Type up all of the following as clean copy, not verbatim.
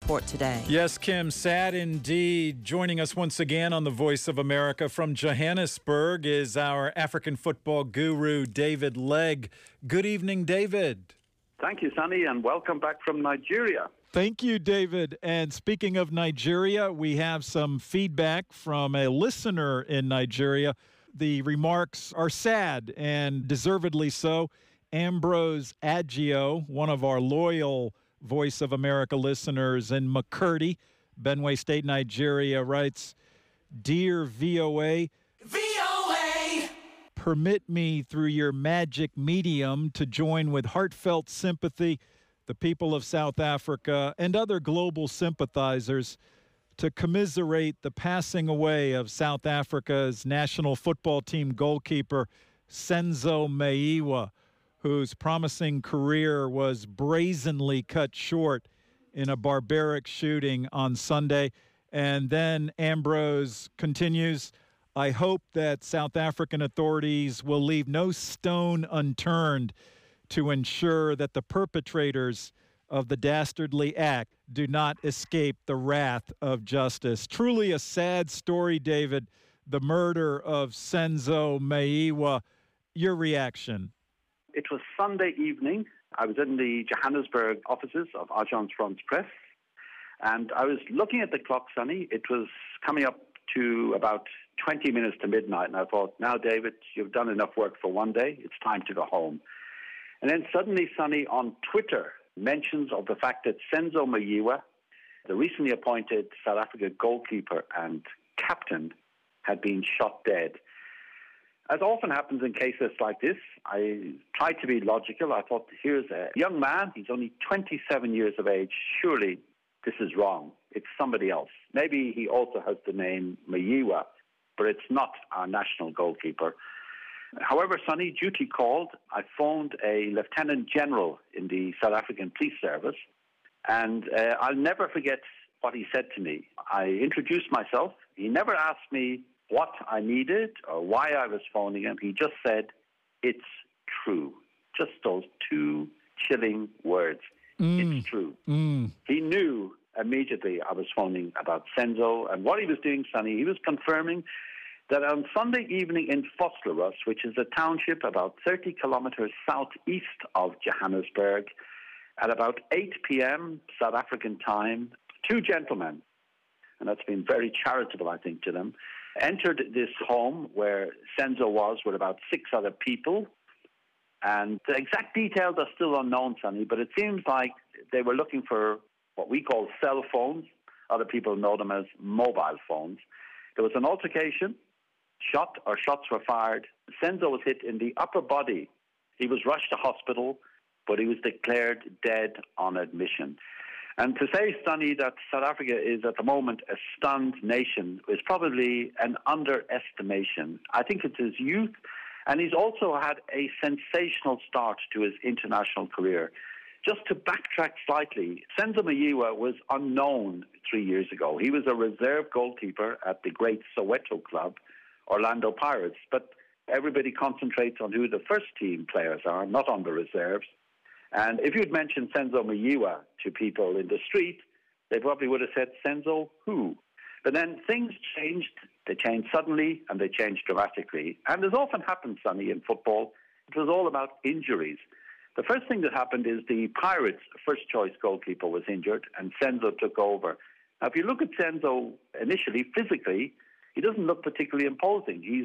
report today. Yes, Kim, sad indeed. Joining us once again on the Voice of America from Johannesburg is our African football guru, David Legg. Good evening, David. Thank you, Sonny, and welcome back from Nigeria. Thank you, David. And speaking of Nigeria, we have some feedback from a listener in Nigeria. The remarks are sad, and deservedly so. Ambrose Agio, one of our loyal Voice of America listeners in Makurdi, Benue State, Nigeria, writes, "Dear VOA, permit me through your magic medium to join with heartfelt sympathy the people of South Africa and other global sympathizers to commiserate the passing away of South Africa's national football team goalkeeper, Senzo Meyiwa, whose promising career was brazenly cut short in a barbaric shooting on Sunday." And then Ambrose continues, "I hope that South African authorities will leave no stone unturned to ensure that the perpetrators of the dastardly act do not escape the wrath of justice." Truly a sad story, David, the murder of Senzo Meyiwa. Your reaction? It was Sunday evening. I was in the Johannesburg offices of Agence France Presse, and I was looking at the clock, Sonny. It was coming up to about 20 minutes to midnight, and I thought, now, David, you've done enough work for one day. It's time to go home. And then suddenly, Sonny, on Twitter, mentions of the fact that Senzo Meyiwa, the recently appointed South Africa goalkeeper and captain, had been shot dead. As often happens in cases like this, I tried to be logical. I thought, here's a young man. He's only 27 years of age. Surely this is wrong. It's somebody else. Maybe he also has the name Meyiwa, but it's not our national goalkeeper. However, Sonny, duty called. I phoned a lieutenant general in the South African police service, and I'll never forget what he said to me. I introduced myself. He never asked me what I needed or why I was phoning him. He just said, "It's true." Just those two chilling words. It's true. He knew immediately I was phoning about Senzo, and what he was doing, Sonny, he was confirming that on Sunday evening in Vosloorus, which is a township about 30 kilometers southeast of Johannesburg, at about 8 p.m. South African time, two gentlemen, and that's been very charitable, I think, to them, entered this home where Senzo was with about 6 other people. And the exact details are still unknown, Sonny, but it seems like they were looking for what we call cell phones. Other people know them as mobile phones. There was an altercation. Shots were fired. Senzo was hit in the upper body. He was rushed to hospital, but he was declared dead on admission. And to say, Sonny, that South Africa is at the moment a stunned nation is probably an underestimation. I think it's his youth, and he's also had a sensational start to his international career. Just to backtrack slightly, Senzo Meyiwa was unknown 3 years ago. He was a reserve goalkeeper at the great Soweto club, Orlando Pirates, but everybody concentrates on who the first team players are, not on the reserves. And if you'd mentioned Senzo Meyiwa to people in the street, they probably would have said, "Senzo who?" But then things changed. They changed suddenly and they changed dramatically. And as often happens, Sonny, in football, it was all about injuries. The first thing that happened is the Pirates' first-choice goalkeeper was injured and Senzo took over. Now, if you look at Senzo initially, physically, he doesn't look particularly imposing. He's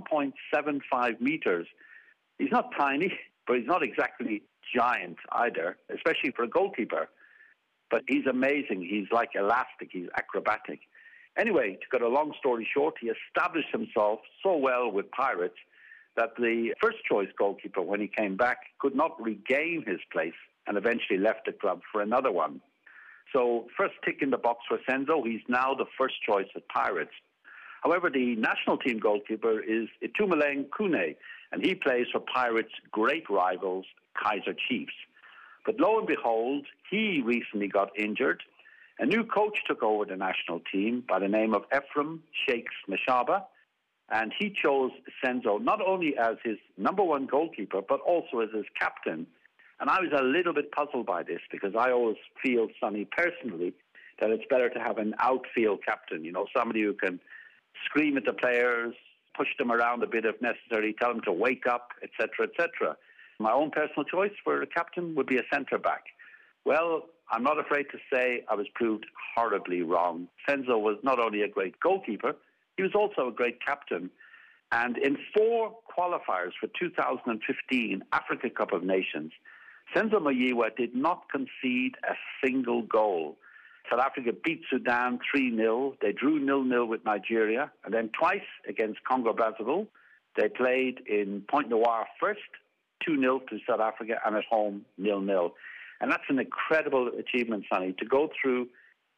1.75 meters. He's not tiny, but he's not exactly giant either, especially for a goalkeeper. But he's amazing. He's like elastic. He's acrobatic. Anyway, to cut a long story short, he established himself so well with Pirates that the first-choice goalkeeper, when he came back, could not regain his place and eventually left the club for another one. So first tick in the box for Senzo. He's now the first choice at Pirates. However, the national team goalkeeper is Itumeleng Khune, and he plays for Pirates' great rivals, Kaizer Chiefs. But lo and behold, he recently got injured. A new coach took over the national team by the name of Ephraim Shakes Mashaba, and he chose Senzo not only as his number one goalkeeper, but also as his captain. And I was a little bit puzzled by this because I always feel, Sonny, personally, that it's better to have an outfield captain, somebody who can scream at the players, push them around a bit if necessary, tell them to wake up, etc., etc. My own personal choice for a captain would be a centre-back. Well, I'm not afraid to say I was proved horribly wrong. Senzo was not only a great goalkeeper, he was also a great captain. And in 4 qualifiers for 2015 Africa Cup of Nations, Senzo Mayiwa did not concede a single goal. South Africa beat Sudan 3-0. They drew 0-0 with Nigeria. And then twice against Congo-Brazzaville, they played in Pointe-Noire first, 2-0 to South Africa, and at home, 0-0. And that's an incredible achievement, Sonny, to go through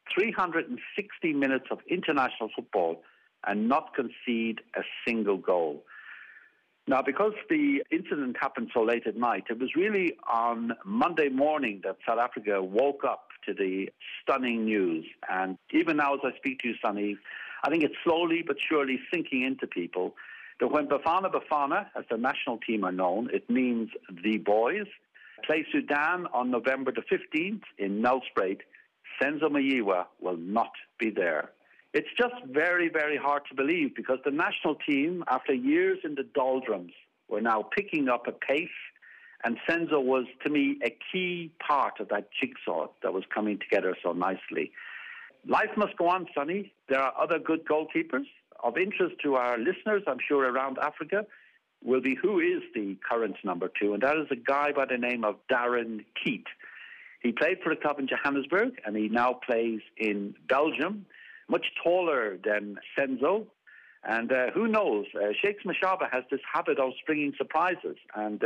360 minutes of international football and not concede a single goal. Now, because the incident happened so late at night, it was really on Monday morning that South Africa woke up to the stunning news. And even now as I speak to you, Sonny, I think it's slowly but surely sinking into people that when Bafana Bafana, as the national team are known, it means the boys, play Sudan on November the 15th in Nelspruit, Senzo Mayiwa will not be there. It's just very, very hard to believe because the national team, after years in the doldrums, were now picking up a pace, and Senzo was, to me, a key part of that jigsaw that was coming together so nicely. Life must go on, Sonny. There are other good goalkeepers. Of interest to our listeners, I'm sure, around Africa, will be who is the current number 2, and that is a guy by the name of Darren Keat. He played for a club in Johannesburg, and he now plays in Belgium, much taller than Senzo. And who knows, Shakes Mashaba has this habit of springing surprises, and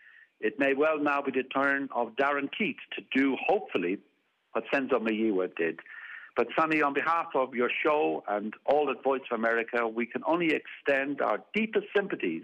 it may well now be the turn of Darren Keat to do, hopefully, what Senzo Mayiwa did. But, Sonny, on behalf of your show and all at Voice of America, we can only extend our deepest sympathies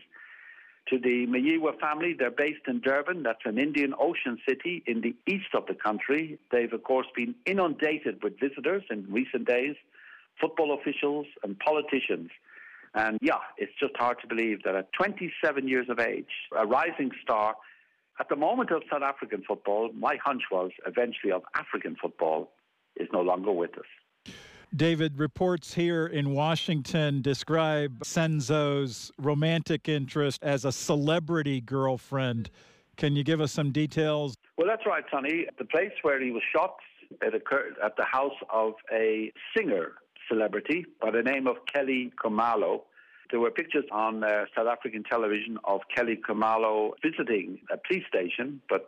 to the Mayiwa family. They're based in Durban. That's an Indian Ocean city in the east of the country. They've, of course, been inundated with visitors in recent days, football officials and politicians. And, yeah, it's just hard to believe that at 27 years of age, a rising star, at the moment of South African football, my hunch was eventually of African football, is no longer with us. David, reports here in Washington describe Senzo's romantic interest as a celebrity girlfriend. Can you give us some details? Well, that's right, Sonny. The place where he was shot, it occurred at the house of a singer celebrity by the name of Kelly Khumalo. There were pictures on South African television of Kelly Khumalo visiting a police station, but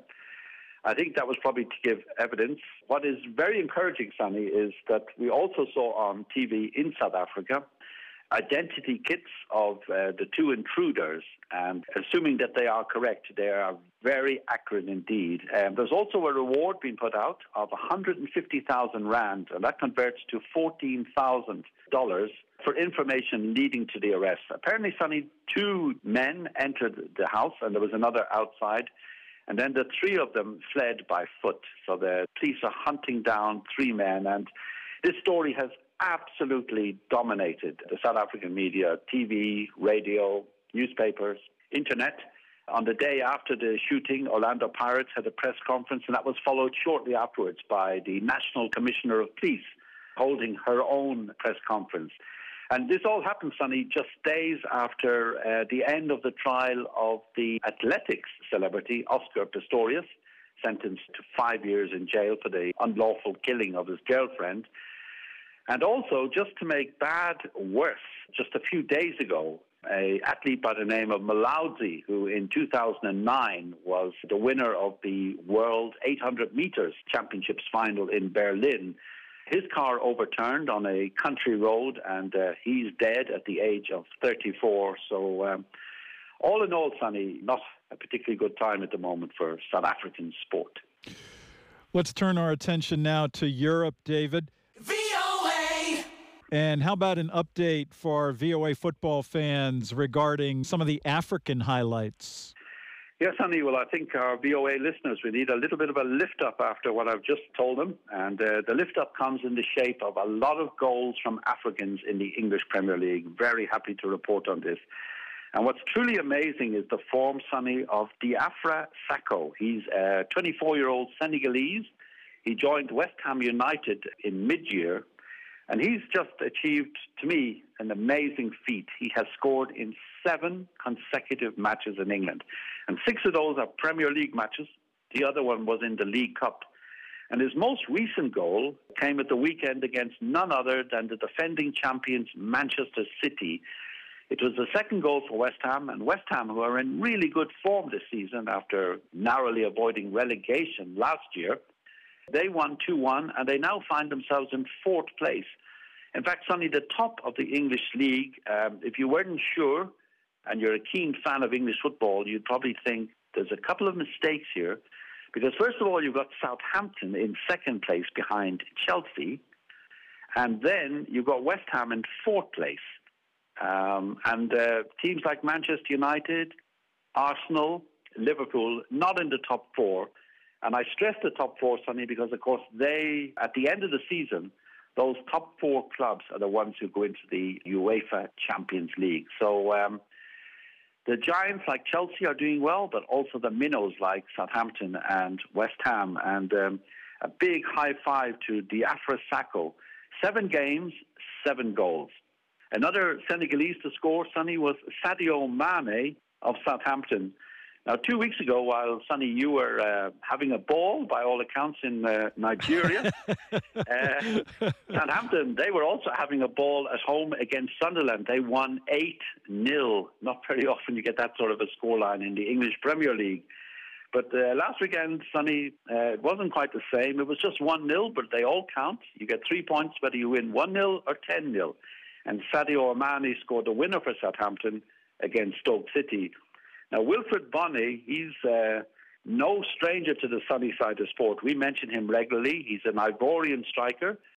I think that was probably to give evidence. What is very encouraging, Sonny, is that we also saw on TV in South Africa identity kits of the 2 intruders, and assuming that they are correct, they are very accurate indeed. There's also a reward being put out of 150,000 rand, and that converts to $14,000 for information leading to the arrest. Apparently, Sonny, 2 men entered the house, and there was another outside. And then the 3 of them fled by foot. So the police are hunting down 3 men. And this story has absolutely dominated the South African media, TV, radio, newspapers, internet. On the day after the shooting, Orlando Pirates had a press conference, and that was followed shortly afterwards by the National Commissioner of Police holding her own press conference. And this all happened, Sonny, just days after the end of the trial of the athletics celebrity, Oscar Pistorius, sentenced to 5 years in jail for the unlawful killing of his girlfriend. And also, just to make bad worse, just a few days ago, an athlete by the name of Malaudzi, who in 2009 was the winner of the World 800 meters championships final in Berlin, his car overturned on a country road, and he's dead at the age of 34. So all in all, Sonny, not a particularly good time at the moment for South African sport. Let's turn our attention now to Europe, David. VOA! And how about an update for our VOA football fans regarding some of the African highlights? Yes, Sonny. Well, I think our VOA listeners, we need a little bit of a lift-up after what I've just told them. And the lift-up comes in the shape of a lot of goals from Africans in the English Premier League. Very happy to report on this. And what's truly amazing is the form, Sonny, of Diafra Sakho. He's a 24-year-old Senegalese. He joined West Ham United in mid-year, and he's just achieved, to me, an amazing feat. He has scored in 7 consecutive matches in England, and 6 of those are Premier League matches. The other one was in the League Cup. And his most recent goal came at the weekend against none other than the defending champions Manchester City. It was the second goal for West Ham, and West Ham, who are in really good form this season after narrowly avoiding relegation last year, they won 2-1, and they now find themselves in 4th place. In fact, Sonny, the top of the English league, if you weren't sure and you're a keen fan of English football, you'd probably think there's a couple of mistakes here. Because first of all, you've got Southampton in 2nd place behind Chelsea, and then you've got West Ham in 4th place. And teams like Manchester United, Arsenal, Liverpool, not in the top 4. And I stress the top 4, Sonny, because, of course, they, at the end of the season, those top 4 clubs are the ones who go into the UEFA Champions League. So the giants like Chelsea are doing well, but also the minnows like Southampton and West Ham. And a big high five to Diafra Sakho. 7 games, 7 goals. Another Senegalese to score, Sonny, was Sadio Mane of Southampton. Now, 2 weeks ago, while, Sonny, you were having a ball, by all accounts, in Nigeria, Southampton, they were also having a ball at home against Sunderland. They won 8-0. Not very often you get that sort of a scoreline in the English Premier League. But last weekend, Sonny, it wasn't quite the same. It was just 1-0, but they all count. You get 3 points whether you win 1-0 or 10-0. And Sadio Mane scored the winner for Southampton against Stoke City. Now, Wilfred Bonny, he's no stranger to the sunny side of sport. We mention him regularly. He's an Ivorian striker